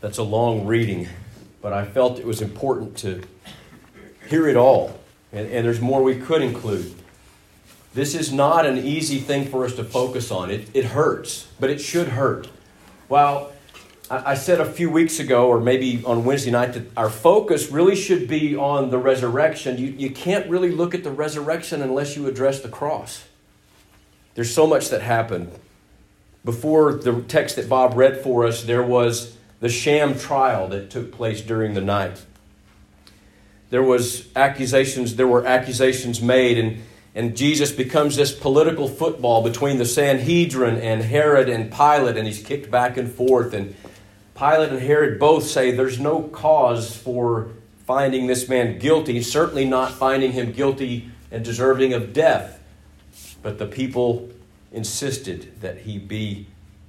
That's a long reading, but I felt it was important to hear it all. And there's more we could include. This is not an easy thing for us to focus on. It hurts, but it should hurt. Well, I said a few weeks ago, or maybe on Wednesday night, that our focus really should be on the resurrection. You can't really look at the resurrection unless you address the cross. There's so much that happened. Before the text that Bob read for us, there was the sham trial that took place during the night. There were accusations made, and Jesus becomes this political football between the Sanhedrin and Herod and Pilate, and he's kicked back and forth. And Pilate and Herod both say there's no cause for finding this man guilty, certainly not finding him guilty and deserving of death. But the people insisted that he be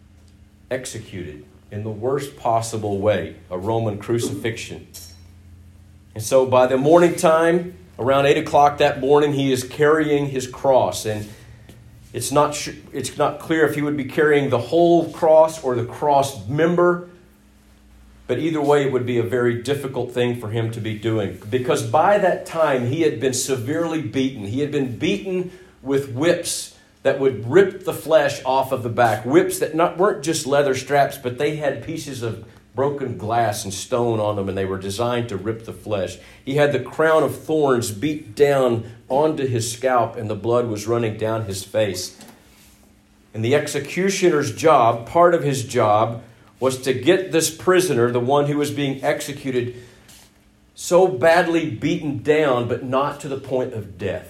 executed in the worst possible way, a Roman crucifixion. And so by the morning time, around 8 o'clock that morning, he is carrying his cross. And it's not clear if he would be carrying the whole cross or the cross member. But either way, it would be a very difficult thing for him to be doing. Because by that time, he had been severely beaten. He had been beaten with whips that would rip the flesh off of the back. Whips that weren't just leather straps, but they had pieces of broken glass and stone on them, and they were designed to rip the flesh. He had the crown of thorns beat down onto his scalp, and the blood was running down his face. And the executioner's job, part of his job, was to get this prisoner, the one who was being executed, so badly beaten down, but not to the point of death.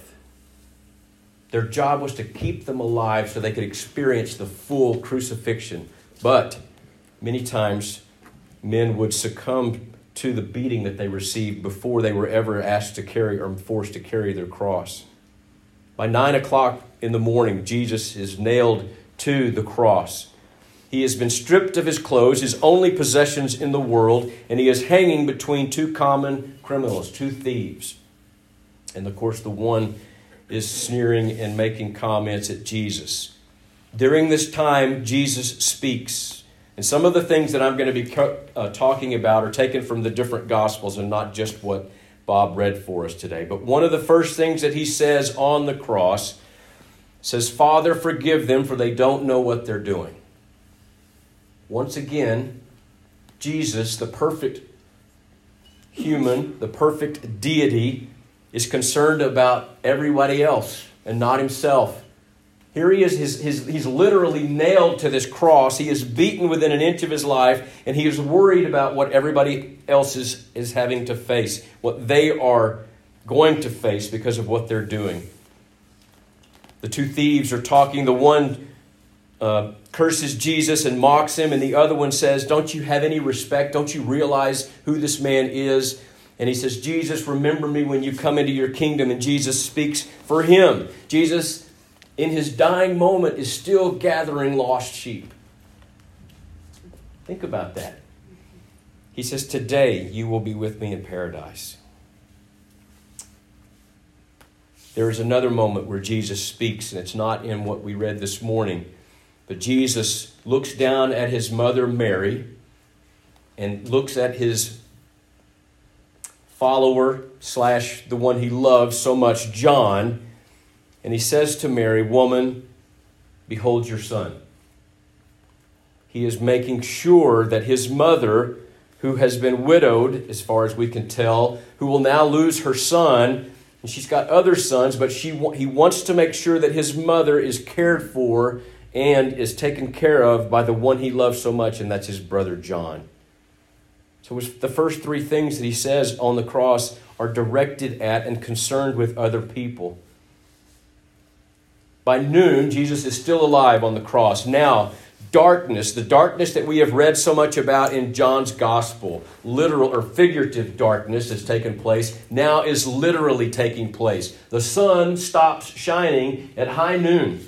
Their job was to keep them alive so they could experience the full crucifixion. But many times, men would succumb to the beating that they received before they were ever asked to carry or forced to carry their cross. By 9 o'clock in the morning, Jesus is nailed to the cross. He has been stripped of his clothes, his only possessions in the world, and he is hanging between two common criminals, two thieves. And of course, the one is sneering and making comments at Jesus. During this time, Jesus speaks. And some of the things that I'm going to be talking about are taken from the different Gospels and not just what Bob read for us today. But one of the first things that he says on the cross says, "Father, forgive them, for they don't know what they're doing." Once again, Jesus, the perfect human, the perfect deity, is concerned about everybody else and not himself. Here he is, he's literally nailed to this cross. He is beaten within an inch of his life, and he is worried about what everybody else is having to face, what they are going to face because of what they're doing. The two thieves are talking. The one curses Jesus and mocks him, and the other one says, "Don't you have any respect? Don't you realize who this man is?" And he says, "Jesus, remember me when you come into your kingdom." And Jesus speaks for him. Jesus, in his dying moment, is still gathering lost sheep. Think about that. He says, "Today you will be with me in paradise." There is another moment where Jesus speaks, and it's not in what we read this morning. But Jesus looks down at his mother Mary and looks at his follower / the one he loves so much, John, and he says to Mary, "Woman, behold your son." He is making sure that his mother, who has been widowed, as far as we can tell, who will now lose her son, and she's got other sons, but he wants to make sure that his mother is cared for and is taken care of by the one he loves so much, and that's his brother John. So the first three things that he says on the cross are directed at and concerned with other people. By noon, Jesus is still alive on the cross. Now, darkness, the darkness that we have read so much about in John's gospel, literal or figurative darkness has taken place, now is literally taking place. The sun stops shining at high noon.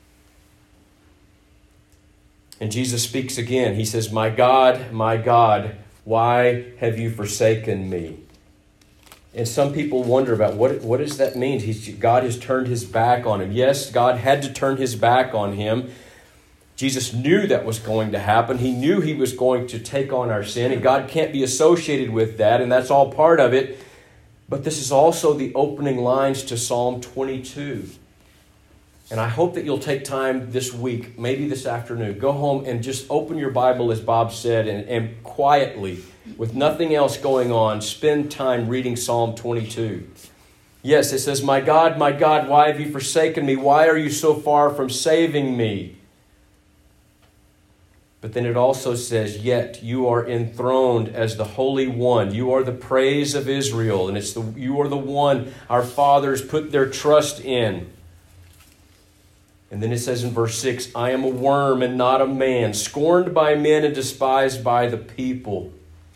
And Jesus speaks again. He says, my God, why have you forsaken me?" And some people wonder about what does that mean? God has turned his back on him. Yes, God had to turn his back on him. Jesus knew that was going to happen. He knew he was going to take on our sin, and God can't be associated with that, and that's all part of it. But this is also the opening lines to Psalm 22. And I hope that you'll take time this week, maybe this afternoon, go home and just open your Bible, as Bob said, and quietly, with nothing else going on, spend time reading Psalm 22. Yes, it says, my God, why have you forsaken me? Why are you so far from saving me? But then it also says, yet you are enthroned as the Holy One. You are the praise of Israel, and you are the one our fathers put their trust in. And then it says in verse 6, I am a worm and not a man, scorned by men and despised by the people.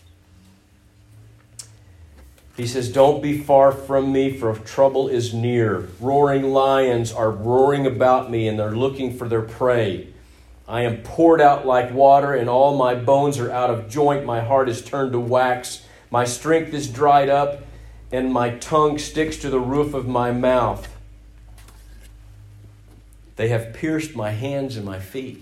He says, don't be far from me, for trouble is near. Roaring lions are roaring about me, and they're looking for their prey. I am poured out like water, and all my bones are out of joint. My heart is turned to wax. My strength is dried up, and my tongue sticks to the roof of my mouth. They have pierced my hands and my feet.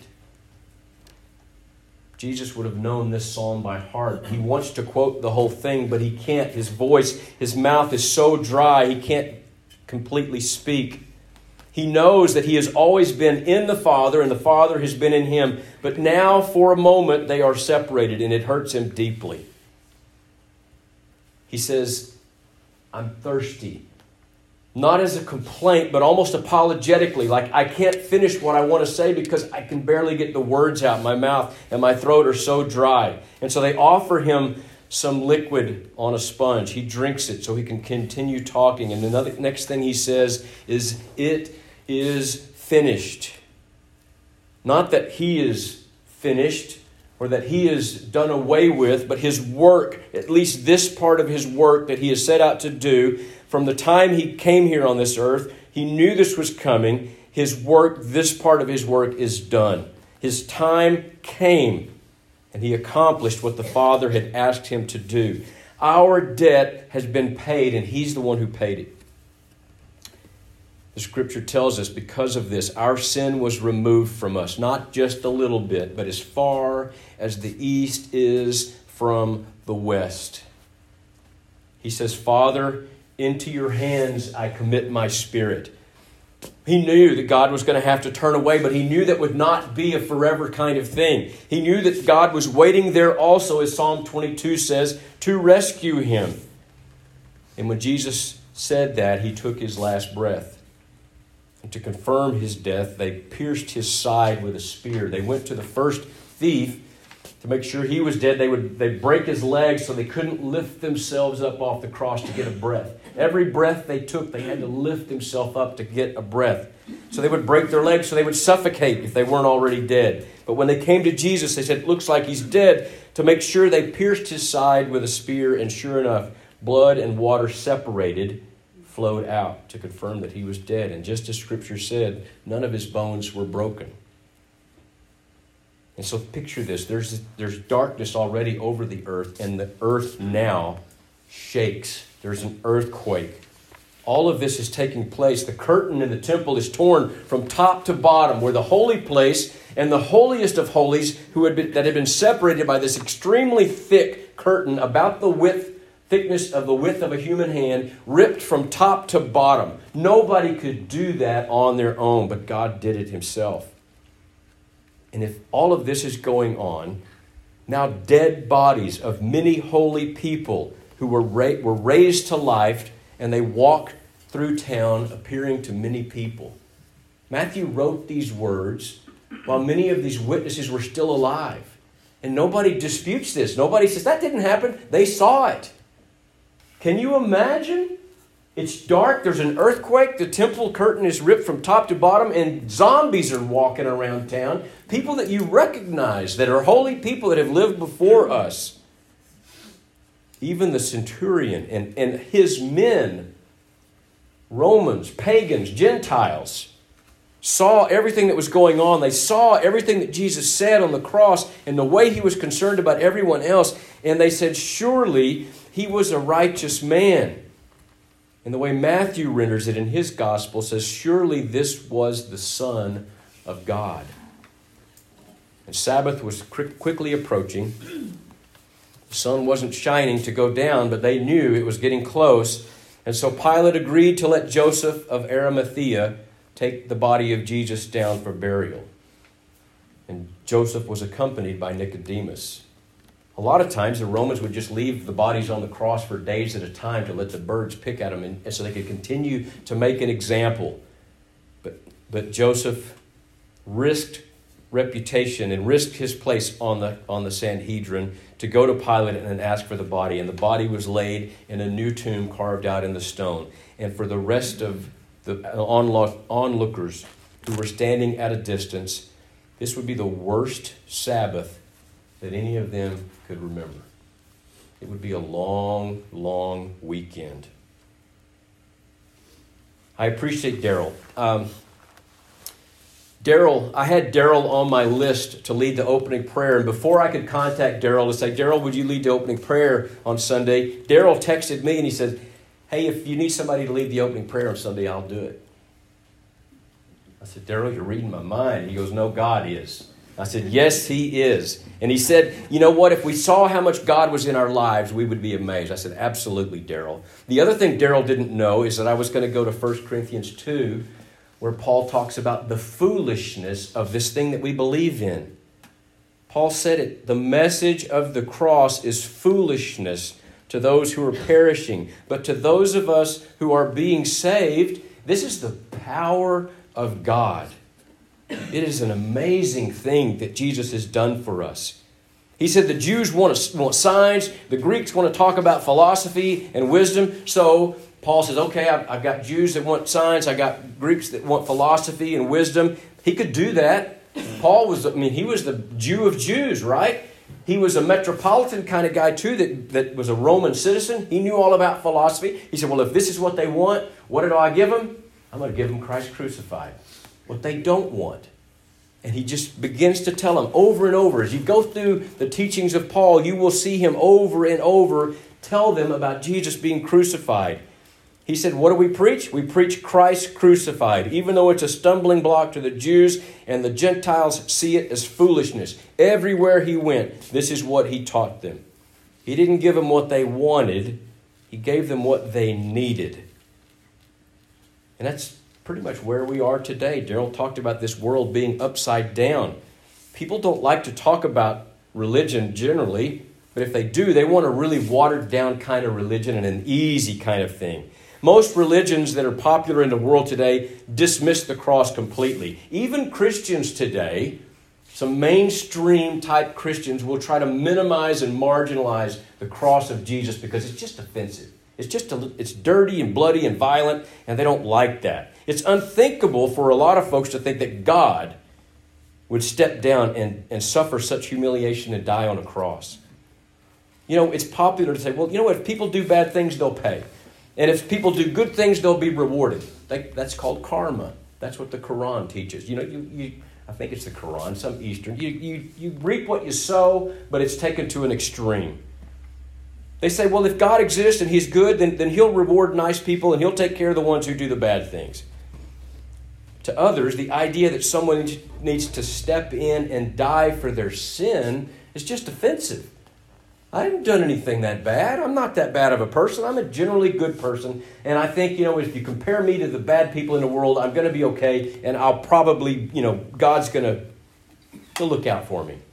Jesus would have known this psalm by heart. He wants to quote the whole thing, but he can't. His voice, his mouth is so dry, he can't completely speak. He knows that he has always been in the Father, and the Father has been in him. But now, for a moment, they are separated, and it hurts him deeply. He says, I'm thirsty. Not as a complaint, but almost apologetically, like I can't finish what I want to say because I can barely get the words out. My mouth and my throat are so dry. And so they offer him some liquid on a sponge. He drinks it so he can continue talking. And the next thing he says is, it is finished. Not that he is finished or that he is done away with, but his work, at least this part of his work that he has set out to do, from the time he came here on this earth, he knew this was coming. His work, this part of his work is done. His time came, and he accomplished what the Father had asked him to do. Our debt has been paid, and he's the one who paid it. The Scripture tells us because of this, our sin was removed from us, not just a little bit, but as far as the east is from the west. He says, Father, into your hands I commit my spirit. He knew that God was going to have to turn away, but he knew that would not be a forever kind of thing. He knew that God was waiting there also, as Psalm 22 says, to rescue him. And when Jesus said that, he took his last breath. And to confirm his death, they pierced his side with a spear. They went to the first thief to make sure he was dead. They'd break his legs so they couldn't lift themselves up off the cross to get a breath. Every breath they took, they had to lift themselves up to get a breath. So they would break their legs so they would suffocate if they weren't already dead. But when they came to Jesus, they said, it looks like he's dead. To make sure, they pierced his side with a spear, and sure enough, blood and water separated, flowed out to confirm that he was dead. And just as Scripture said, none of his bones were broken. And so picture this. There's darkness already over the earth, and the earth now shakes. There's an earthquake. All of this is taking place. The curtain in the temple is torn from top to bottom, where the holy place and the holiest of holies that had been separated by this extremely thick curtain about the thickness of the width of a human hand, ripped from top to bottom. Nobody could do that on their own, but God did it himself. And if all of this is going on, now dead bodies of many holy people who were raised to life, and they walked through town appearing to many people. Matthew wrote these words while many of these witnesses were still alive. And nobody disputes this. Nobody says, that didn't happen. They saw it. Can you imagine? It's dark, there's an earthquake, the temple curtain is ripped from top to bottom, and zombies are walking around town. People that you recognize, that are holy people that have lived before us. Even the centurion and his men, Romans, pagans, Gentiles, saw everything that was going on. They saw everything that Jesus said on the cross and the way he was concerned about everyone else. And they said, surely he was a righteous man. And the way Matthew renders it in his gospel says, surely this was the Son of God. And Sabbath was quickly approaching. The sun wasn't shining to go down, but they knew it was getting close. And so Pilate agreed to let Joseph of Arimathea take the body of Jesus down for burial. And Joseph was accompanied by Nicodemus. A lot of times the Romans would just leave the bodies on the cross for days at a time to let the birds pick at them and so they could continue to make an example. But Joseph risked reputation and risked his place on the Sanhedrin to go to Pilate and ask for the body. And the body was laid in a new tomb carved out in the stone. And for the rest of the onlookers who were standing at a distance, this would be the worst Sabbath that any of them could remember. It would be a long, long weekend. I appreciate Daryl. I had Daryl on my list to lead the opening prayer, and before I could contact Daryl to say, Daryl, would you lead the opening prayer on Sunday? Daryl texted me and he said, hey, if you need somebody to lead the opening prayer on Sunday, I'll do it. I said, Daryl, you're reading my mind. He goes, no, God is. I said, yes, he is. And he said, you know what? If we saw how much God was in our lives, we would be amazed. I said, absolutely, Daryl. The other thing Daryl didn't know is that I was going to go to 1 Corinthians 2, where Paul talks about the foolishness of this thing that we believe in. Paul said it, the message of the cross is foolishness to those who are perishing. But to those of us who are being saved, this is the power of God. It is an amazing thing that Jesus has done for us. He said the Jews want signs, the Greeks want to talk about philosophy and wisdom. So Paul says, okay, I've got Jews that want signs, I got Greeks that want philosophy and wisdom. He could do that. Paul was, he was the Jew of Jews, right? He was a metropolitan kind of guy too that was a Roman citizen. He knew all about philosophy. He said, well, if this is what they want, what do I give them? I'm going to give them Christ crucified. What they don't want. And he just begins to tell them over and over. As you go through the teachings of Paul, you will see him over and over tell them about Jesus being crucified. He said, what do we preach? We preach Christ crucified, even though it's a stumbling block to the Jews and the Gentiles see it as foolishness. Everywhere he went, this is what he taught them. He didn't give them what they wanted. He gave them what they needed. And that's pretty much where we are today. Daryl talked about this world being upside down. People don't like to talk about religion generally, but if they do, they want a really watered down kind of religion and an easy kind of thing. Most religions that are popular in the world today dismiss the cross completely. Even Christians today, some mainstream type Christians will try to minimize and marginalize the cross of Jesus because it's just offensive. It's dirty and bloody and violent, and they don't like that. It's unthinkable for a lot of folks to think that God would step down and suffer such humiliation and die on a cross. You know, it's popular to say, well, you know what, if people do bad things, they'll pay. And if people do good things, they'll be rewarded. That's called karma. That's what the Quran teaches. You know, I think it's the Quran, some Eastern. You reap what you sow, but it's taken to an extreme. They say, well, if God exists and he's good, then he'll reward nice people and he'll take care of the ones who do the bad things. To others, the idea that someone needs to step in and die for their sin is just offensive. I haven't done anything that bad. I'm not that bad of a person. I'm a generally good person. And I think, if you compare me to the bad people in the world, I'm going to be okay. And I'll probably, God's going to look out for me.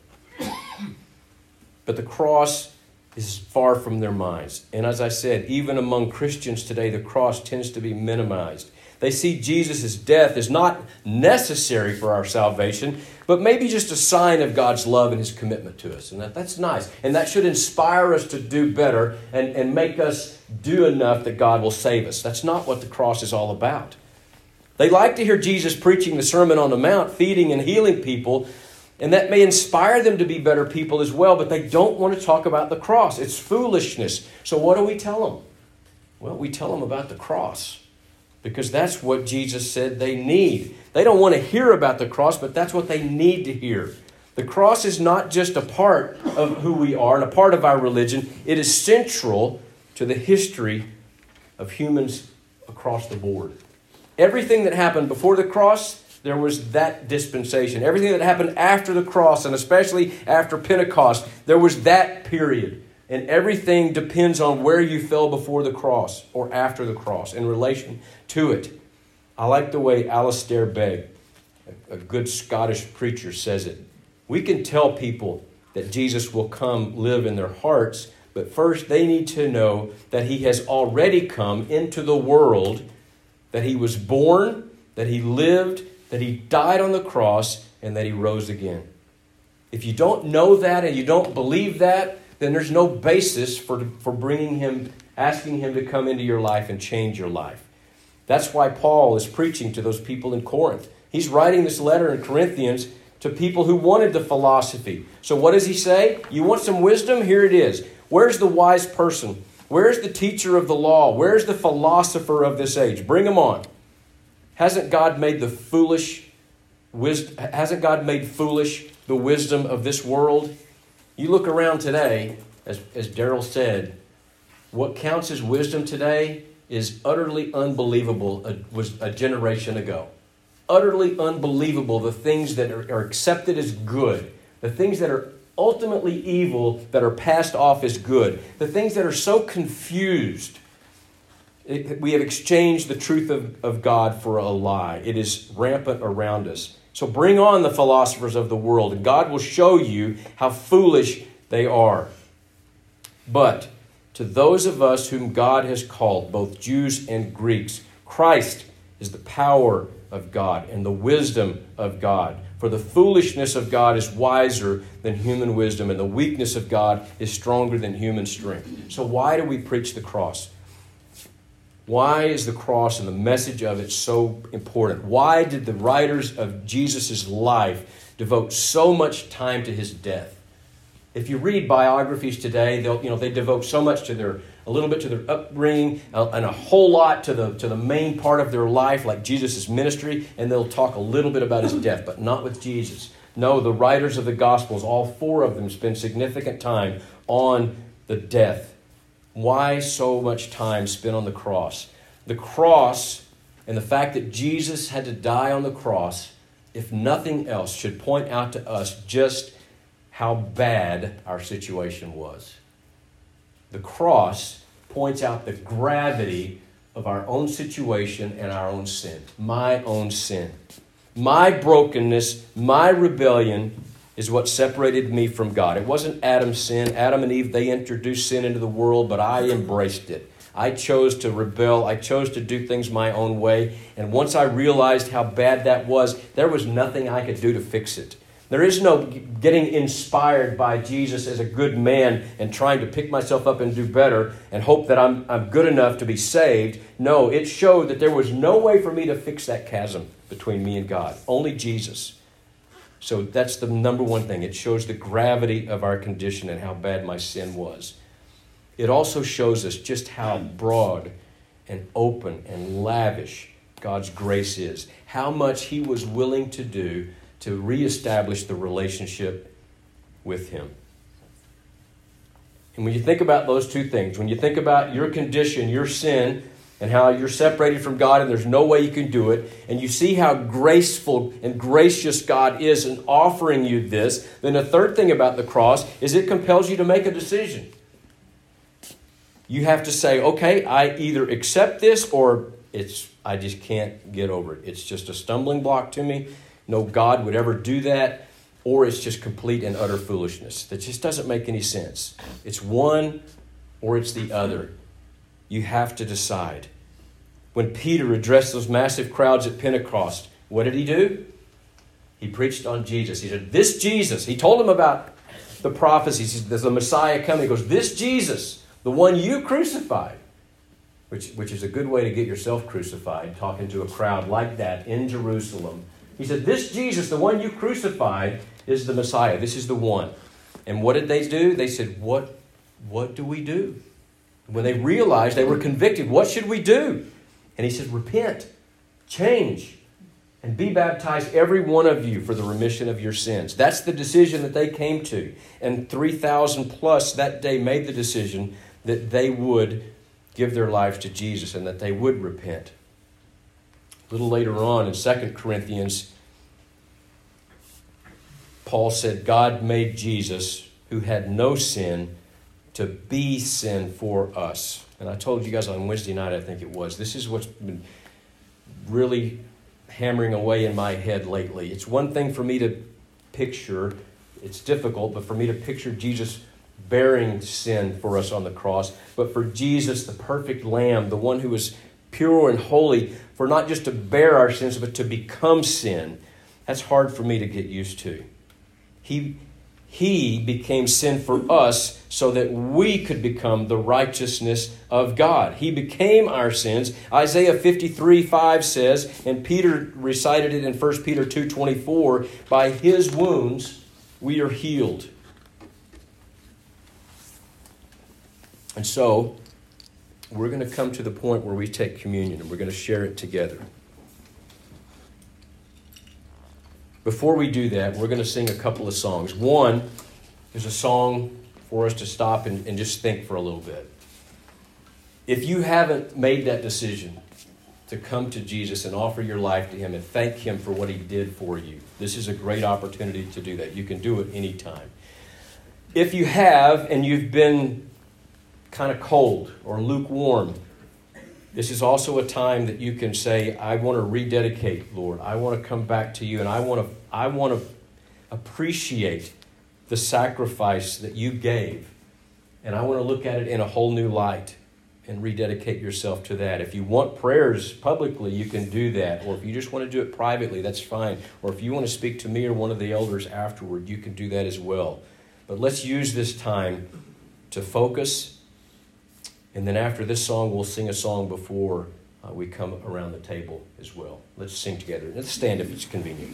But the cross is far from their minds. And as I said, even among Christians today, the cross tends to be minimized. They see Jesus' death as not necessary for our salvation, but maybe just a sign of God's love and his commitment to us. And that's nice. And that should inspire us to do better and make us do enough that God will save us. That's not what the cross is all about. They like to hear Jesus preaching the Sermon on the Mount, feeding and healing people, and that may inspire them to be better people as well, but they don't want to talk about the cross. It's foolishness. So what do we tell them? Well, we tell them about the cross. Because that's what Jesus said they need. They don't want to hear about the cross, but that's what they need to hear. The cross is not just a part of who we are and a part of our religion. It is central to the history of humans across the board. Everything that happened before the cross there was that dispensation. Everything that happened after the cross, and especially after Pentecost, there was that period. And everything depends on where you fell before the cross or after the cross in relation to it. I like the way Alistair Begg, a good Scottish preacher, says it. We can tell people that Jesus will come live in their hearts, but first they need to know that he has already come into the world, that he was born, that he lived, that he died on the cross, and that he rose again. If you don't know that and you don't believe that, then there's no basis for bringing him, asking him to come into your life and change your life. That's why Paul is preaching to those people in Corinth. He's writing this letter in Corinthians to people who wanted the philosophy. So what does he say? You want some wisdom? Here it is. Where's the wise person? Where's the teacher of the law? Where's the philosopher of this age? Bring him on. Hasn't God made foolish the wisdom of this world? You look around today, as Daryl said, what counts as wisdom today is utterly unbelievable was a generation ago. Utterly unbelievable, the things that are accepted as good, the things that are ultimately evil that are passed off as good, the things that are so confused. We have exchanged the truth of God for a lie. It is rampant around us. So bring on the philosophers of the world, and God will show you how foolish they are. But to those of us whom God has called, both Jews and Greeks, Christ is the power of God and the wisdom of God. For the foolishness of God is wiser than human wisdom, and the weakness of God is stronger than human strength. So why do we preach the cross? Why is the cross and the message of it so important? Why did the writers of Jesus' life devote so much time to his death? If you read biographies today, they devote so much to a little bit to their upbringing, and a whole lot to the main part of their life, like Jesus' ministry, and they'll talk a little bit about his death, but not with Jesus. No, the writers of the Gospels, all four of them, spend significant time on the death. Why so much time spent on the cross? The cross and the fact that Jesus had to die on the cross, if nothing else, should point out to us just how bad our situation was. The cross points out the gravity of our own situation and our own sin. My own sin. My brokenness, my rebellion is what separated me from God. It wasn't Adam's sin. Adam and Eve, they introduced sin into the world, but I embraced it. I chose to rebel. I chose to do things my own way. And once I realized how bad that was, there was nothing I could do to fix it. There is no getting inspired by Jesus as a good man and trying to pick myself up and do better and hope that I'm good enough to be saved. No, it showed that there was no way for me to fix that chasm between me and God. Only Jesus. So that's the number one thing. It shows the gravity of our condition and how bad my sin was. It also shows us just how broad and open and lavish God's grace is. How much he was willing to do to reestablish the relationship with him. And when you think about those two things, when you think about your condition, your sin, and how you're separated from God and there's no way you can do it, and you see how graceful and gracious God is in offering you this, then the third thing about the cross is it compels you to make a decision. You have to say, okay, I either accept this or I just can't get over it. It's just a stumbling block to me. No God would ever do that, or it's just complete and utter foolishness. That just doesn't make any sense. It's one or it's the other. You have to decide. When Peter addressed those massive crowds at Pentecost, what did he do? He preached on Jesus. He said, this Jesus, he told them about the prophecies. He said, there's a Messiah coming. He goes, this Jesus, the one you crucified, which is a good way to get yourself crucified, talking to a crowd like that in Jerusalem. He said, this Jesus, the one you crucified, is the Messiah. This is the one. And what did they do? They said, what do we do? When they realized, they were convicted. What should we do? And he said, repent, change, and be baptized, every one of you, for the remission of your sins. That's the decision that they came to. And 3,000 plus that day made the decision that they would give their lives to Jesus and that they would repent. A little later on in 2 Corinthians, Paul said, God made Jesus, who had no sin, to be sin for us. And I told you guys on Wednesday night, I think it was, this is what's been really hammering away in my head lately. It's one thing for me to picture, it's difficult, but for me to picture Jesus bearing sin for us on the cross, but for Jesus, the perfect Lamb, the one who was pure and holy, for not just to bear our sins, but to become sin. That's hard for me to get used to. He became sin for us so that we could become the righteousness of God. He became our sins. Isaiah 53:5 says, and Peter recited it in 1 Peter 2:24, by His wounds we are healed. And so, we're going to come to the point where we take communion and we're going to share it together. Before we do that, we're going to sing a couple of songs. One is a song for us to stop and just think for a little bit. If you haven't made that decision to come to Jesus and offer your life to Him and thank Him for what He did for you, this is a great opportunity to do that. You can do it anytime. If you have and you've been kind of cold or lukewarm, this is also a time that you can say, I want to rededicate, Lord. I want to come back to you, and I want to appreciate the sacrifice that you gave. And I want to look at it in a whole new light and rededicate yourself to that. If you want prayers publicly, you can do that. Or if you just want to do it privately, that's fine. Or if you want to speak to me or one of the elders afterward, you can do that as well. But let's use this time to focus. And then after this song, we'll sing a song before we come around the table as well. Let's sing together. Let's stand if it's convenient.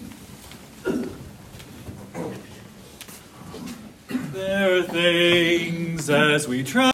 There are things as we try.